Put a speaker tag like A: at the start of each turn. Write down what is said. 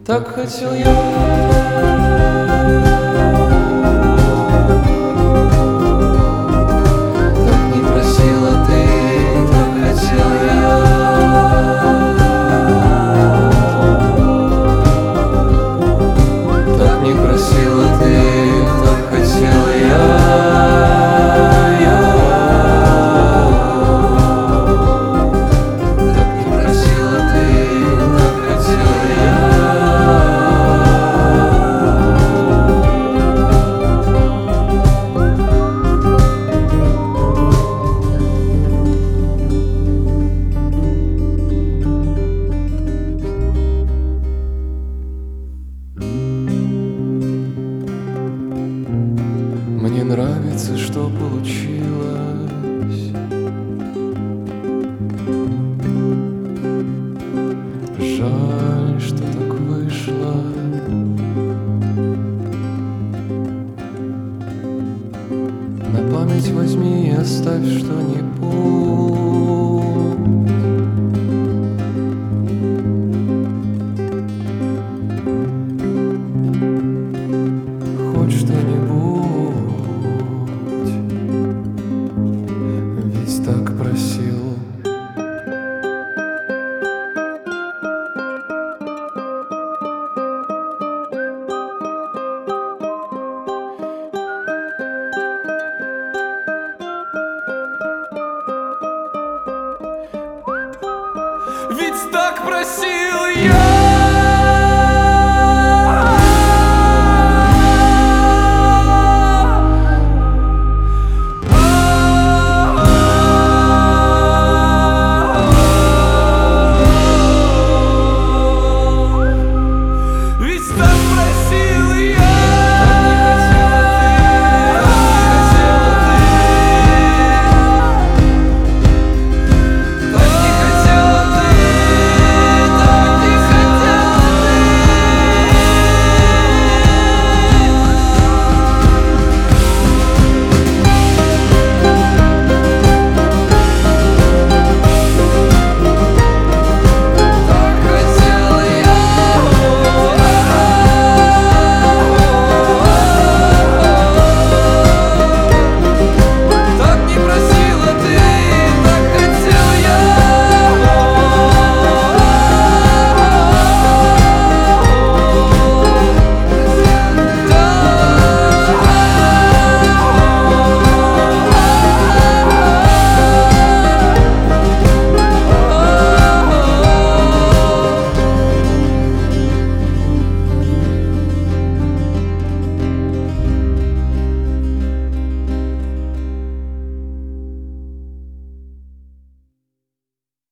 A: Так хотел я, так не просила ты, так хотел я, так не просила ты, так хотел так не просила ты, так хотел я. Мне нравится, что получилось. Жаль, что так вышло. На память возьми и оставь что-нибудь. Хоть что-нибудь. Ведь так просил. Ведь так просил.